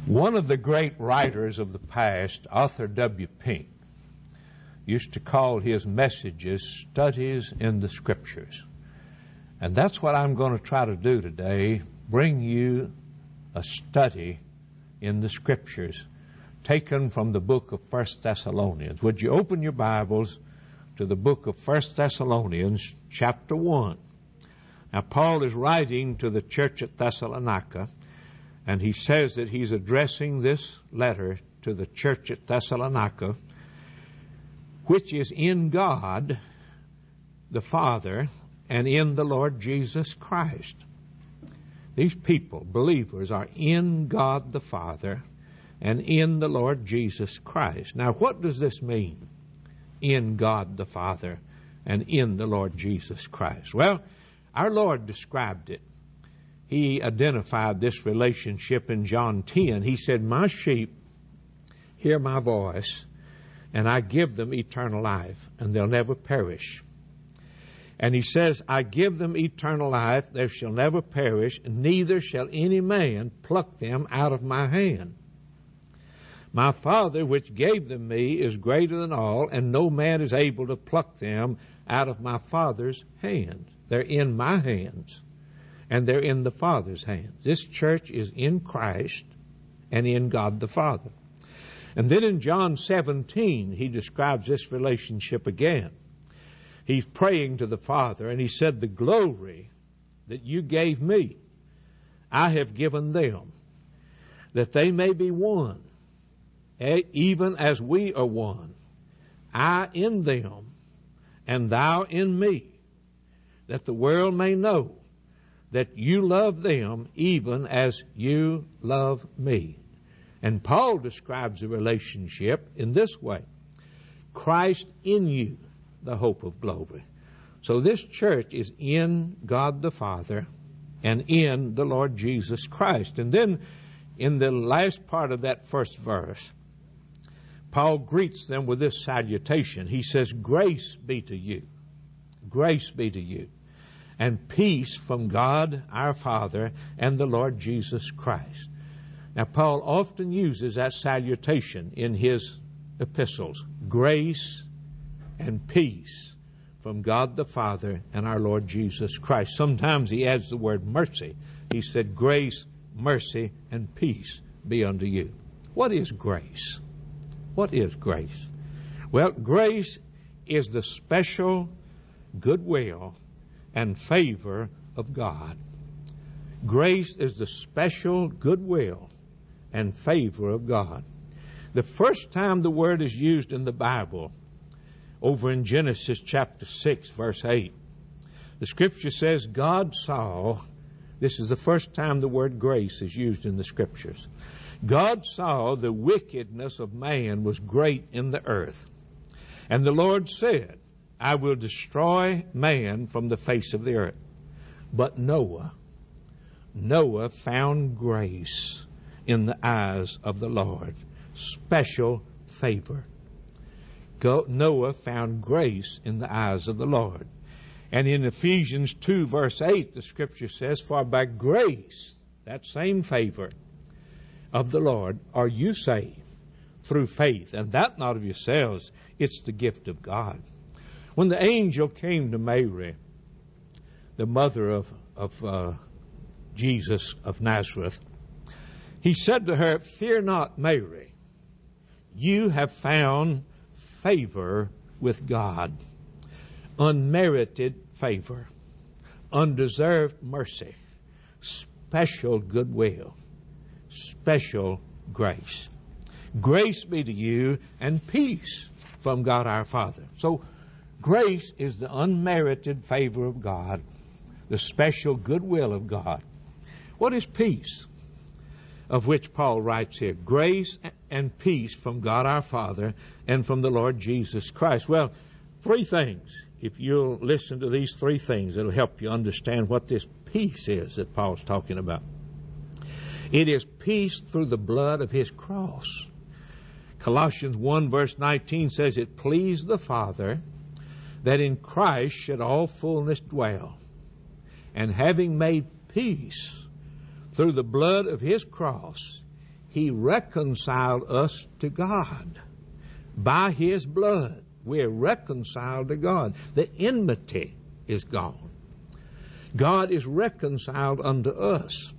One of the great writers of the past, Arthur W. Pink, used to call his messages studies in the Scriptures. And that's what I'm going to try to do today, bring you a study in the Scriptures taken from the book of 1 Thessalonians. Would you open your Bibles to the book of 1 Thessalonians, chapter 1. Now, Paul is writing to the church at Thessalonica, and he says that he's addressing this letter to the church at Thessalonica, which is in God the Father and in the Lord Jesus Christ. These people, believers, are in God the Father and in the Lord Jesus Christ. Now, what does this mean? In God the Father and in the Lord Jesus Christ. Well, our Lord described it. He identified this relationship in John 10. He said, "My sheep hear my voice, and I give them eternal life, and they'll never perish." And he says, "I give them eternal life, they shall never perish, neither shall any man pluck them out of my hand. My Father which gave them me is greater than all, and no man is able to pluck them out of my Father's hand." They're in my hands, and they're in the Father's hands. This church is in Christ and in God the Father. And then in John 17, he describes this relationship again. He's praying to the Father, and he said, "The glory that you gave me, I have given them, that they may be one, even as we are one, I in them, and thou in me, that the world may know that you love them even as you love me." And Paul describes the relationship in this way: Christ in you, the hope of glory. So this church is in God the Father and in the Lord Jesus Christ. And then in the last part of that first verse, Paul greets them with this salutation. He says, "Grace be to you. Grace be to you, and peace from God our Father and the Lord Jesus Christ." Now, Paul often uses that salutation in his epistles. Grace and peace from God the Father and our Lord Jesus Christ. Sometimes he adds the word mercy. He said, "Grace, mercy, and peace be unto you." What is grace? What is grace? Well, grace is the special goodwill and favor of God. Grace is the special goodwill and favor of God. The first time the word is used in the Bible, over in Genesis chapter 6, verse 8, the Scripture says, God saw, this is the first time the word grace is used in the Scriptures, God saw the wickedness of man was great in the earth. And the Lord said, "I will destroy man from the face of the earth." But Noah found grace in the eyes of the Lord. Special favor. Noah found grace in the eyes of the Lord. And in Ephesians 2, verse 8, the Scripture says, "For by grace," that same favor of the Lord, "are you saved through faith, and that not of yourselves, it's the gift of God." When the angel came to Mary, the mother of Jesus of Nazareth, he said to her, "Fear not, Mary, you have found favor with God." Unmerited favor, undeserved mercy, special goodwill, special grace. Grace be to you and peace from God our Father. So grace is the unmerited favor of God, the special goodwill of God. What is peace? Of which Paul writes here, grace and peace from God our Father and from the Lord Jesus Christ. Well, three things. If you'll listen to these three things, it'll help you understand what this peace is that Paul's talking about. It is peace through the blood of his cross. Colossians 1 verse 19 says, "It pleased the Father that in Christ should all fullness dwell, and having made peace through the blood of his cross, He reconciled us to God. By His blood, we're reconciled to God. The enmity is gone. God is reconciled unto us.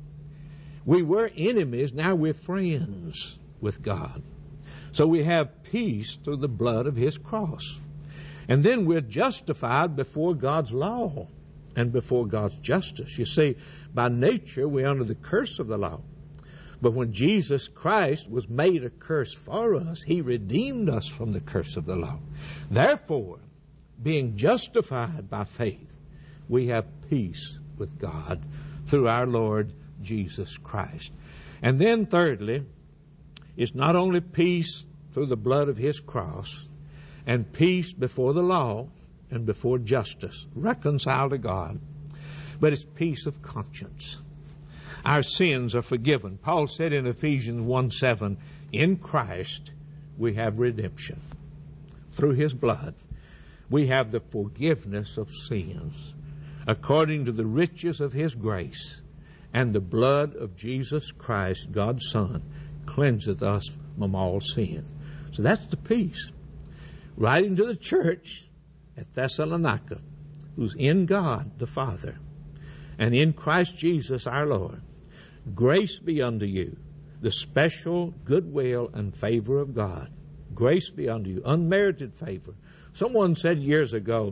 We were enemies, now we're friends with God. So we have peace through the blood of His cross. And then we're justified before God's law and before God's justice. You see, by nature, we're under the curse of the law. But when Jesus Christ was made a curse for us, He redeemed us from the curse of the law. Therefore, being justified by faith, we have peace with God through our Lord Jesus Christ. And then thirdly, it's not only peace through the blood of His cross and peace before the law and before justice, reconciled to God, but it's peace of conscience. Our sins are forgiven. Paul said in Ephesians 1:7, in Christ we have redemption. Through His blood, we have the forgiveness of sins according to the riches of His grace, and the blood of Jesus Christ, God's Son, cleanseth us from all sin. So that's the peace. Writing to the church at Thessalonica, who's in God the Father, and in Christ Jesus our Lord, grace be unto you, the special goodwill and favor of God. Grace be unto you, unmerited favor. Someone said years ago,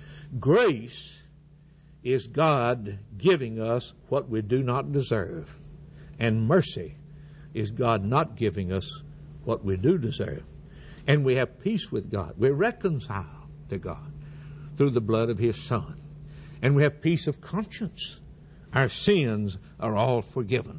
grace is God giving us what we do not deserve, and mercy is God not giving us what we do deserve. And we have peace with God. We're reconciled to God through the blood of His Son. And we have peace of conscience. Our sins are all forgiven.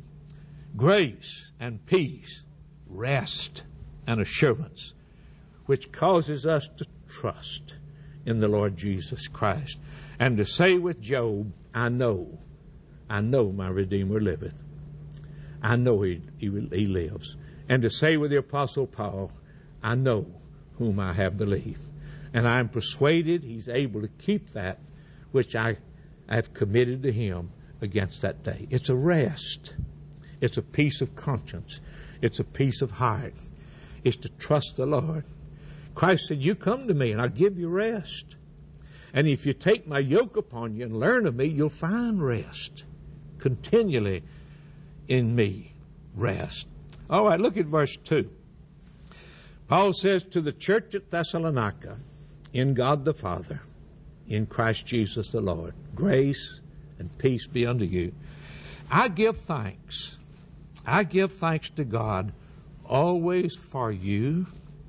Grace and peace, rest and assurance, which causes us to trust in the Lord Jesus Christ. And to say with Job, I know my Redeemer liveth. I know he lives. And to say with the Apostle Paul, I know whom I have believed. And I am persuaded He's able to keep that which I have committed to Him against that day. It's a rest. It's a peace of conscience. It's a peace of heart. It's to trust the Lord. Christ said, you come to me and I'll give you rest. And if you take my yoke upon you and learn of me, you'll find rest. Continually in me, rest. All right, look at verse 2. Paul says to the church at Thessalonica, in God the Father, in Christ Jesus the Lord, grace and peace be unto you. I give thanks. I give thanks to God always for you,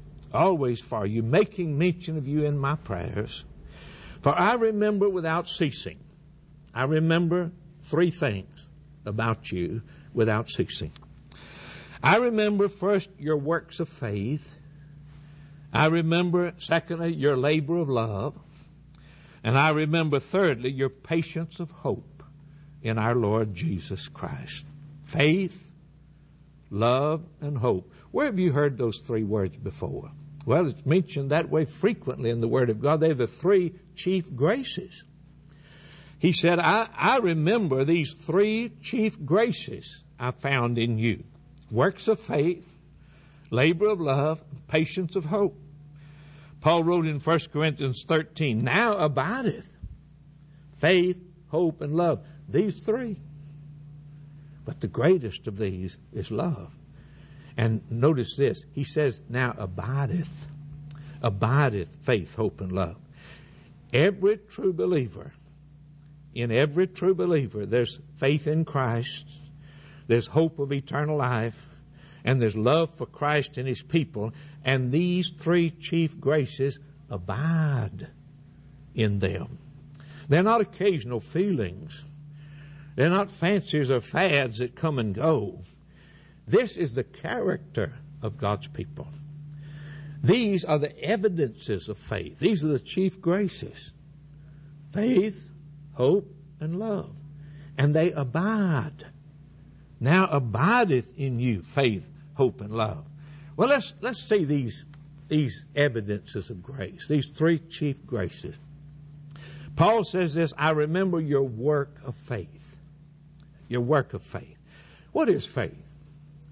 making mention of you in my prayers. For I remember without ceasing. I remember three things about you without ceasing. I remember first your works of faith. I remember secondly your labor of love. And I remember thirdly your patience of hope in our Lord Jesus Christ. Faith, love, and hope. Where have you heard those three words before? Well, it's mentioned that way frequently in the Word of God. They're the three chief graces. He said, I remember these three chief graces I found in you. Works of faith, labor of love, patience of hope. Paul wrote in 1 Corinthians 13, now abideth faith, hope, and love. These three. But the greatest of these is love. And notice this. He says, now abideth faith, hope, and love. Every true believer, in every true believer, there's faith in Christ, there's hope of eternal life, and there's love for Christ and His people. And these three chief graces abide in them. They're not occasional feelings. They're not fancies or fads that come and go. This is the character of God's people. These are the evidences of faith. These are the chief graces. Faith, hope, and love. And they abide. Now abideth in you faith, hope, and love. Well, let's see these evidences of grace, these three chief graces. Paul says this, I remember your work of faith. Your work of faith. What is faith?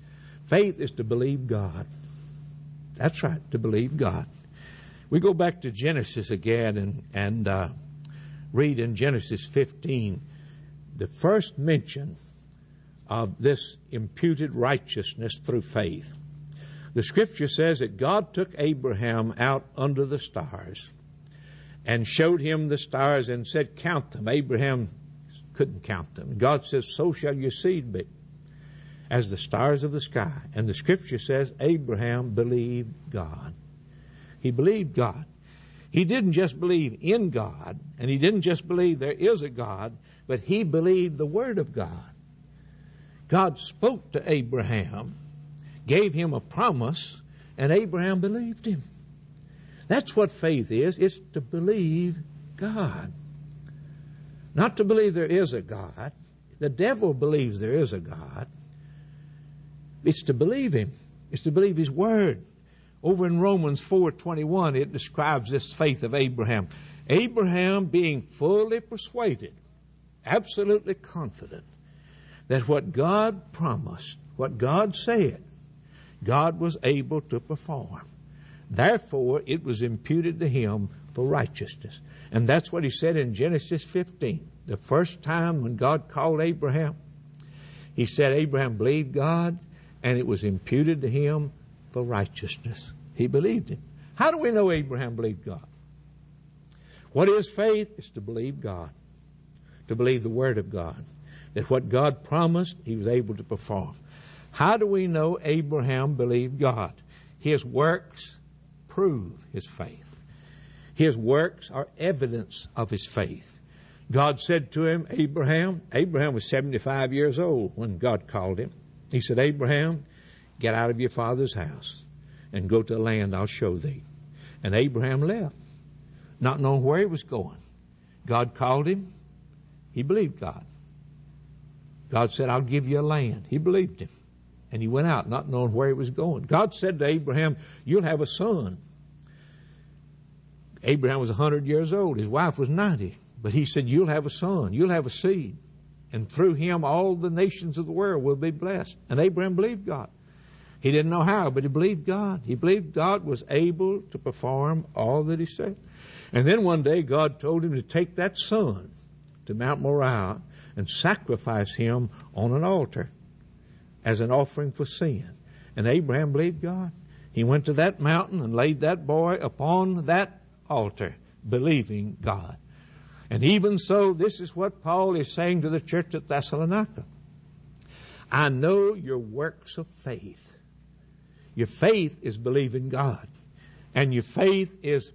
Faith is to believe God. That's right, to believe God. We go back to Genesis again and read in Genesis 15 the first mention of this imputed righteousness through faith. The scripture says that God took Abraham out under the stars and showed him the stars and said, count them. Abraham couldn't count them. God says, so shall your seed be as the stars of the sky. And the scripture says Abraham believed God. He believed God. He didn't just believe in God, and he didn't just believe there is a God, but he believed the Word of God. God spoke to Abraham, gave him a promise, and Abraham believed him. That's what faith is. It's to believe God. Not to believe there is a God. The devil believes there is a God. It's to believe him. It's to believe his word. Over in Romans 4:21, it describes this faith of Abraham. Abraham being fully persuaded, absolutely confident, that what God promised, what God said, God was able to perform. Therefore, it was imputed to him for righteousness. And that's what he said in Genesis 15. The first time when God called Abraham, he said Abraham believed God, and it was imputed to him for righteousness. He believed him. How do we know Abraham believed God? What is faith? It's to believe God, to believe the Word of God, that what God promised, he was able to perform. How do we know Abraham believed God? His works prove his faith. His works are evidence of his faith. God said to him, Abraham was 75 years old when God called him. He said, Abraham, get out of your father's house and go to the land I'll show thee. And Abraham left, not knowing where he was going. God called him. He believed God. God said, I'll give you a land. He believed him. And he went out, not knowing where he was going. God said to Abraham, you'll have a son. Abraham was 100 years old. His wife was 90. But he said, you'll have a son. You'll have a seed. And through him, all the nations of the world will be blessed. And Abraham believed God. He didn't know how, but he believed God. He believed God was able to perform all that he said. And then one day, God told him to take that son to Mount Moriah and sacrifice him on an altar as an offering for sin. And Abraham believed God. He went to that mountain and laid that boy upon that altar, believing God. And even so, this is what Paul is saying to the church at Thessalonica. I know your works of faith. Your faith is believing God. And your faith is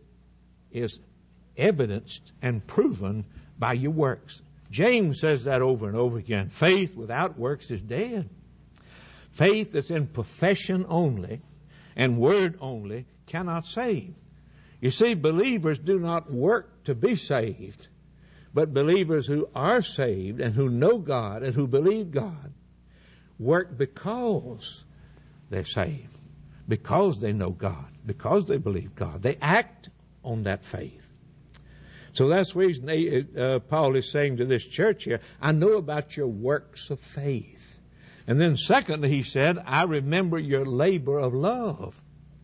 evidenced and proven by your works. James says that over and over again. Faith without works is dead. Faith that's in profession only and word only cannot save. You see, believers do not work to be saved, but believers who are saved and who know God and who believe God work because they're saved, because they know God, because they believe God. They act on that faith. So that's the reason Paul is saying to this church here, I know about your works of faith. And then secondly, he said, I remember your labor of love.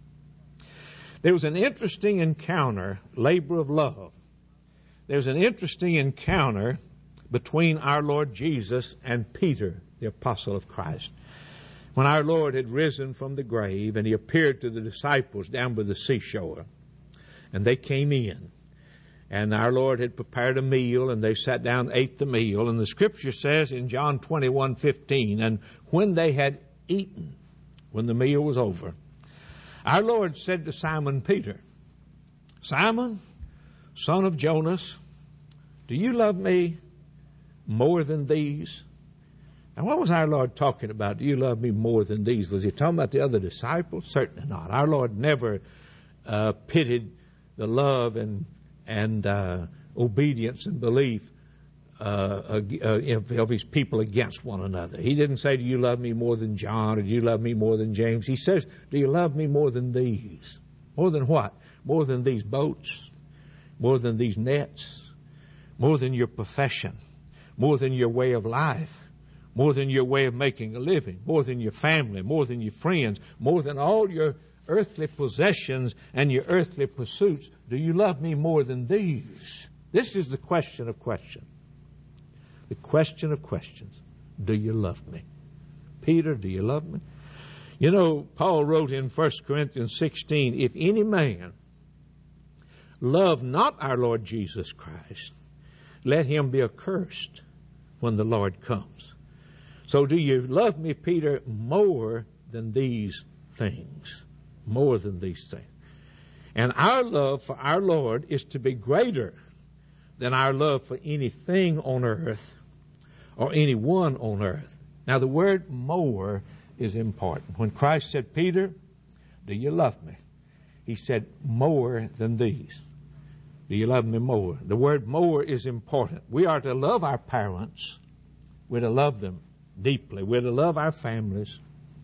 There was an interesting encounter, labor of love. There's an interesting encounter between our Lord Jesus and Peter, the apostle of Christ. When our Lord had risen from the grave and he appeared to the disciples down by the seashore, and they came in, and our Lord had prepared a meal, and they sat down and ate the meal. And the scripture says in John 21:15, and when they had eaten, when the meal was over, our Lord said to Simon Peter, Simon, son of Jonas, do you love me more than these? Now, what was our Lord talking about? Do you love me more than these? Was he talking about the other disciples? Certainly not. Our Lord never pitted the love and obedience and belief of his people against one another. He didn't say, do you love me more than John, or do you love me more than James? He says, do you love me more than these? More than what? More than these boats, more than these nets, more than your profession, more than your way of life, more than your way of making a living, more than your family, more than your friends, more than all your earthly possessions and your earthly pursuits? Do you love me more than these? This is the question of questions. The question of questions. Do you love me? Peter, do you love me? You know, Paul wrote in 1 Corinthians 16, if any man love not our Lord Jesus Christ, let him be accursed when the Lord comes. So do you love me, Peter, more than these things? More than these things. And our love for our Lord is to be greater than our love for anything on earth or anyone on earth. Now the word more is important. When Christ said, Peter, do you love me? He said, more than these. Do you love me more? The word more is important. We are to love our parents. We're to love them deeply. We're to love our families.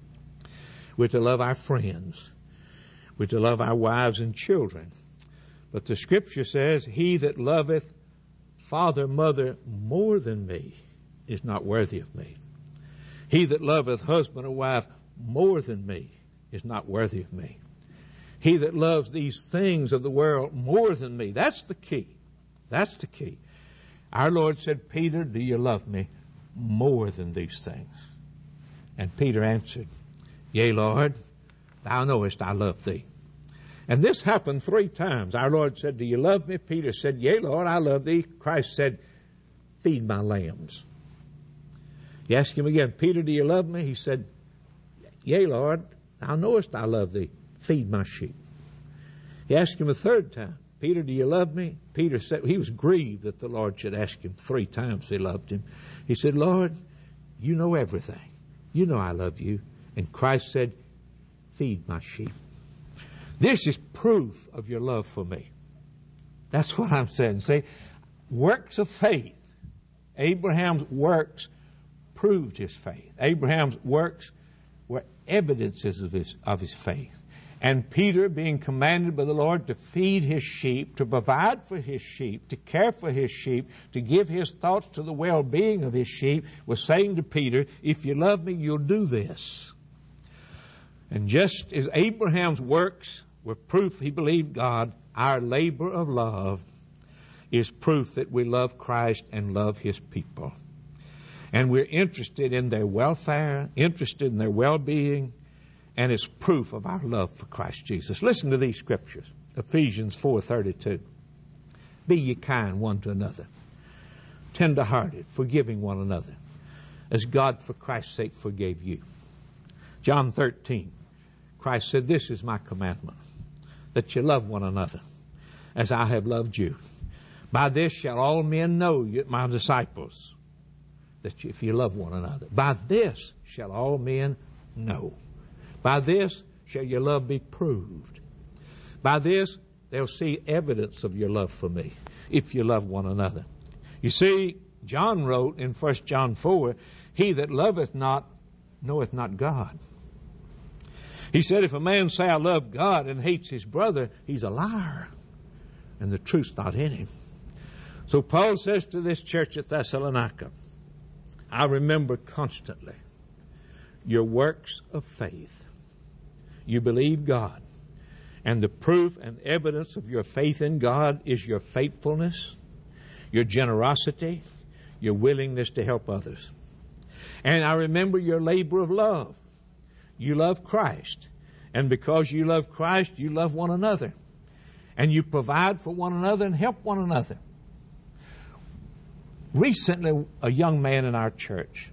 We're to love our friends. We're to love our wives and children. But the Scripture says, he that loveth father, mother more than me is not worthy of me. He that loveth husband or wife more than me is not worthy of me. He that loves these things of the world more than me. That's the key. That's the key. Our Lord said, Peter, do you love me more than these things? And Peter answered, yea, Lord, thou knowest I love thee. And this happened 3 times. Our Lord said, do you love me? Peter said, yea, Lord, I love thee. Christ said, feed my lambs. You ask him again, Peter, do you love me? He said, yea, Lord, thou knowest I love thee. Feed my sheep. He asked him a 3rd time, Peter, do you love me? Peter said, he was grieved that the Lord should ask him 3 times he loved him. He said, Lord, you know everything. You know I love you. And Christ said, feed my sheep. This is proof of your love for me. That's what I'm saying. See, works of faith. Abraham's works proved his faith. Abraham's works were evidences of his faith. And Peter, being commanded by the Lord to feed his sheep, to provide for his sheep, to care for his sheep, to give his thoughts to the well-being of his sheep, was saying to Peter, if you love me, you'll do this. And just as Abraham's works were proof he believed God, our labor of love is proof that we love Christ and love his people. And we're interested in their welfare, interested in their well-being, and it's proof of our love for Christ Jesus. Listen to these scriptures. Ephesians 4:32. Be ye kind one to another, tender-hearted, forgiving one another, as God for Christ's sake forgave you. John 13. Christ said, this is my commandment, that you love one another, as I have loved you. By this shall all men know you, my disciples, that if you love one another. By this shall all men know. By this shall your love be proved. By this they'll see evidence of your love for me, if you love one another. You see, John wrote in 1 John 4, he that loveth not knoweth not God. He said, if a man say, I love God, and hates his brother, he's a liar, and the truth's not in him. So Paul says to this church at Thessalonica, I remember constantly your works of faith. You believe God. And the proof and evidence of your faith in God is your faithfulness, your generosity, your willingness to help others. And I remember your labor of love. You love Christ. And because you love Christ, you love one another. And you provide for one another and help one another. Recently, a young man in our church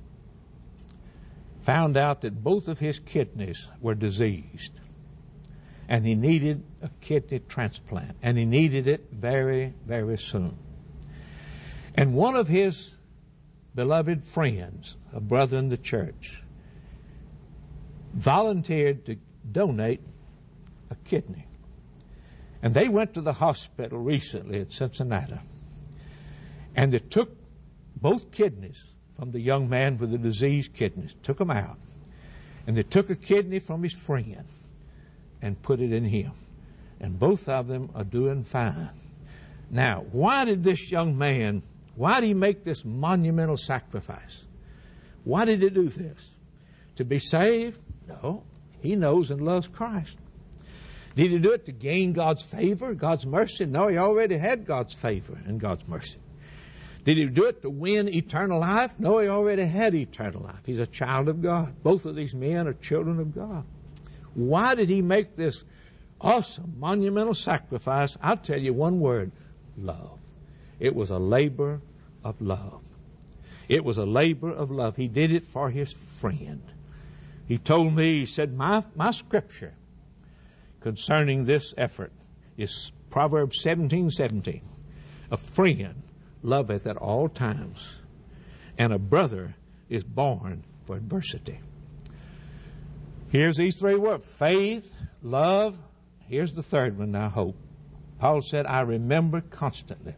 found out that both of his kidneys were diseased. And he needed a kidney transplant. And he needed it very, very soon. And one of his beloved friends, a brother in the church, volunteered to donate a kidney. And they went to the hospital recently at Cincinnati. And they took both kidneys from the young man with the diseased kidneys, took them out. And they took a kidney from his friend and put it in him. And both of them are doing fine. Now, why did he make this monumental sacrifice? Why did he do this? To be saved? No. He knows and loves Christ. Did he do it to gain God's favor, God's mercy? No, he already had God's favor and God's mercy. Did he do it to win eternal life? No, he already had eternal life. He's a child of God. Both of these men are children of God. Why did he make this awesome, monumental sacrifice? I'll tell you one word: love. It was a labor of love. It was a labor of love. He did it for his friend. He told me, he said, my scripture concerning this effort is Proverbs 17:17. A friend loveth at all times, and a brother is born for adversity. Here's these three words: faith, love. Here's the third one now: hope. Paul said, I remember constantly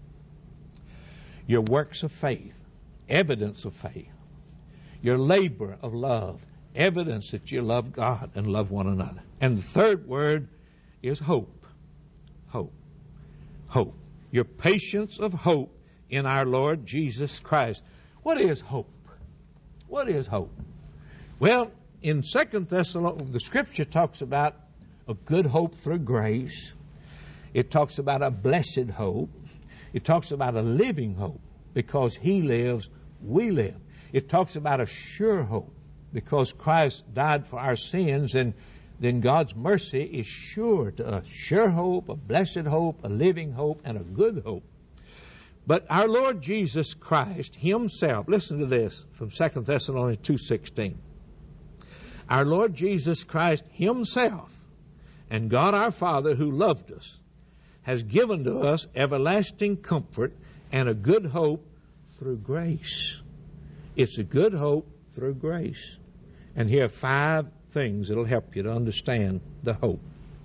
your works of faith, evidence of faith, your labor of love, evidence that you love God and love one another. And the third word is hope. Hope. Hope. Your patience of hope in our Lord Jesus Christ. What is hope? What is hope? Well, in 2 Thessalonians, the scripture talks about a good hope through grace. It talks about a blessed hope. It talks about a living hope. Because he lives, we live. It talks about a sure hope. Because Christ died for our sins, and then God's mercy is sure to us. Sure hope, a blessed hope, a living hope, and a good hope. But our Lord Jesus Christ himself, listen to this from 2 Thessalonians 2:16. Our Lord Jesus Christ himself and God our Father, who loved us, has given to us everlasting comfort and a good hope through grace. It's a good hope through grace. And here are 5 things that will help you to understand the hope.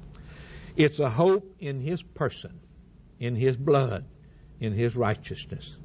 It's a hope in his person, in his blood, in his righteousness.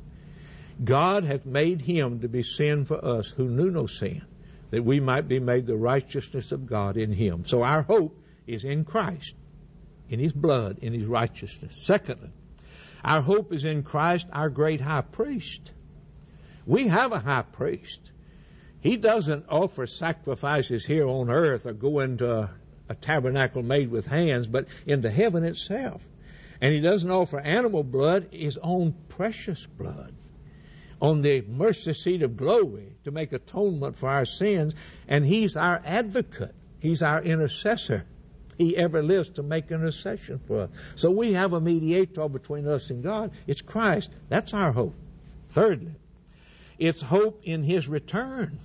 God hath made him to be sin for us who knew no sin, that we might be made the righteousness of God in him. So our hope is in Christ, in his blood, in his righteousness. Secondly, our hope is in Christ, our great high priest. We have a high priest. He doesn't offer sacrifices here on earth or go into a tabernacle made with hands, but into heaven itself. And he doesn't offer animal blood, his own precious blood, on the mercy seat of glory to make atonement for our sins. And he's our advocate. He's our intercessor. He ever lives to make intercession for us. So we have a mediator between us and God. It's Christ. That's our hope. Thirdly, it's hope in his return.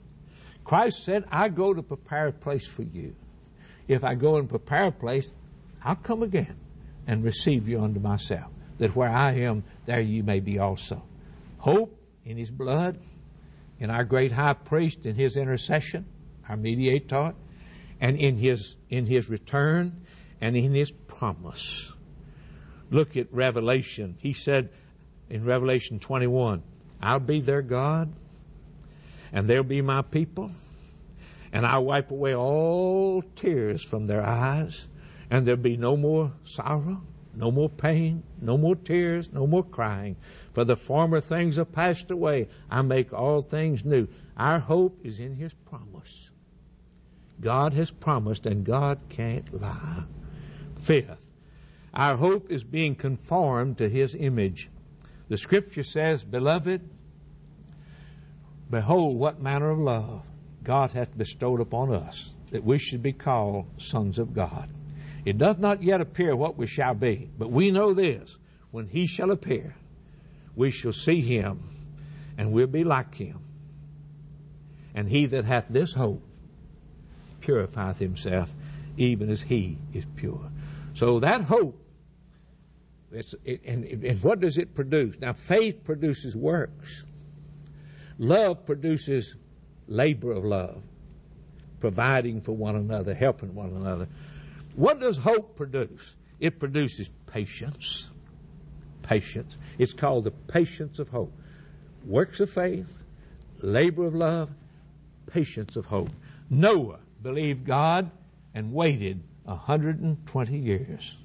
Christ said, I go to prepare a place for you. If I go and prepare a place, I'll come again and receive you unto myself, that where I am, there you may be also. Hope in his blood, in our great high priest, in his intercession, our mediator, and in his return, and in his promise. Look at Revelation. He said in Revelation 21, I'll be their God, and they'll be my people, and I'll wipe away all tears from their eyes, and there'll be no more sorrow, no more pain, no more tears, no more crying. For the former things are passed away. I make all things new. Our hope is in his promise. God has promised, and God can't lie. Fifth, our hope is being conformed to his image. The scripture says, Beloved, behold what manner of love God hath bestowed upon us, that we should be called sons of God. It doth not yet appear what we shall be, but we know this: when he shall appear, we shall see him, and we'll be like him. And he that hath this hope purifieth himself, even as he is pure. So that hope, and what does it produce? Now, faith produces works. Love produces labor of love, providing for one another, helping one another. What does hope produce? It produces patience. Patience. It's called the patience of hope. Works of faith, labor of love, patience of hope. Noah believed God and waited 120 years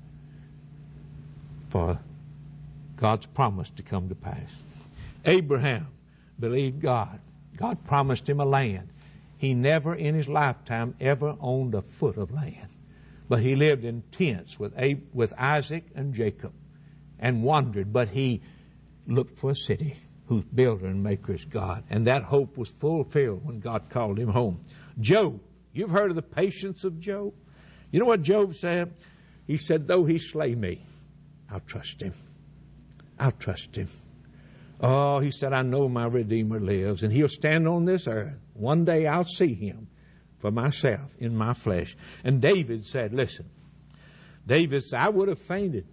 for God's promise to come to pass. Abraham believed God God promised him a land. He never in his lifetime ever owned a foot of land. But he lived in tents with Isaac and Jacob and wandered. But he looked for a city whose builder and maker is God. And that hope was fulfilled when God called him home. Job, you've heard of the patience of Job? You know what Job said? He said, though he slay me, I'll trust him. I'll trust him. Oh, he said, I know my Redeemer lives, and he'll stand on this earth. One day I'll see him for myself in my flesh. And David said, listen, David said, I would have fainted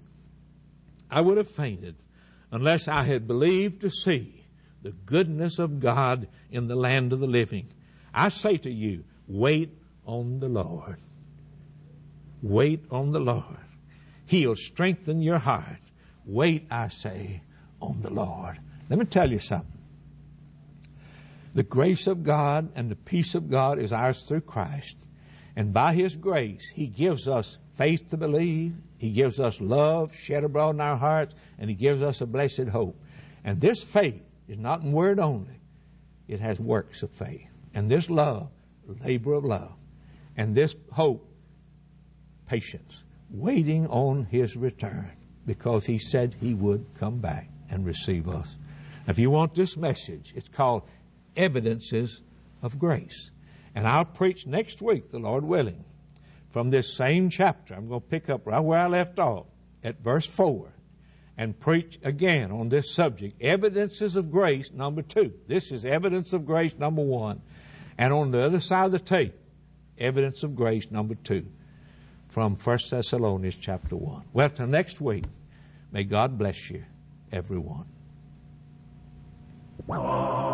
unless I had believed to see the goodness of God in the land of the living. I say to you, wait on the Lord. Wait on the Lord. He'll strengthen your heart. Wait, I say, on the Lord. Let me tell you something. The grace of God and the peace of God is ours through Christ. And by His grace, He gives us faith to believe. He gives us love shed abroad in our hearts. And He gives us a blessed hope. And this faith is not in word only. It has works of faith. And this love, labor of love. And this hope, patience, waiting on His return, because He said He would come back and receive us. If you want this message, it's called Evidences of Grace. And I'll preach next week, the Lord willing, from this same chapter. I'm going to pick up right where I left off at verse 4 and preach again on this subject, Evidences of Grace, number 2. This is Evidence of Grace, number 1. And on the other side of the tape, Evidence of Grace, number 2. From 1 Thessalonians chapter 1. Well, till next week, may God bless you, everyone.